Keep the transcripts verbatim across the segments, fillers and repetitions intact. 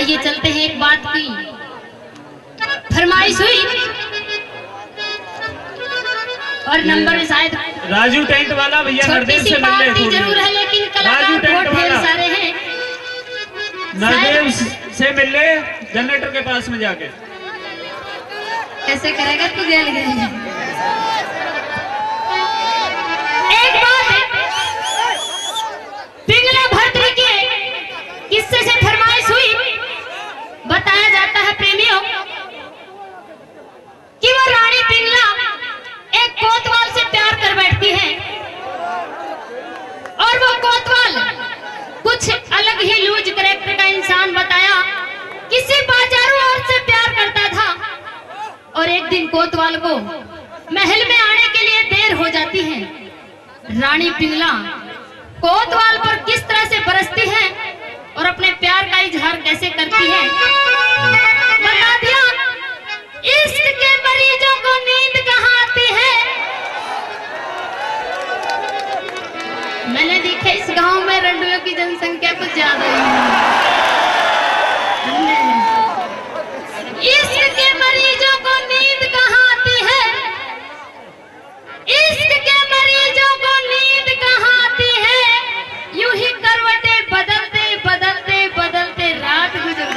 आइए चलते हैं। एक बात की फरमाइश हुई और नंबर शायद राजू टेंट वाला भैया नरदेव से मिल ले जरूर है, लेकिन कलाकार बहुत ढेर सारे हैं। नरदेव से मिल ले जनरेटर के पास में जाके। कैसे करेगा तू गेल गए। एक बात पिंगला भद्र के किस्से से फरमाइश हुई। बताया जाता है प्रेमियों कि वो रानी पिंगला एक कोतवाल से प्यार कर बैठती है और वो कोतवाल कुछ अलग ही लूज कैरेक्टर का इंसान बताया, किसी बाजारू औरत से प्यार करता था। और एक दिन कोतवाल को महल में आने के लिए देर हो जाती है। रानी पिंगला कोतवाल पर किस तरह से बरसती है और अपने प्यार का इजहार कैसे करती है बता दिया। इश्क के मरीजों को नींद कहाँ आती है। मैंने देखा इस गांव में रंडुओं की जनसंख्या कुछ ज्यादा है। इश्क के मरीजों को नींद कहाँ आती है। इश्क के मरीजों को नींद कहाँ आती है। यूं ही करवटें बदलते बदलते बदलते रात गुजर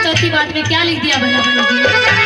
चौथी बात में क्या लिख दिया भला जी?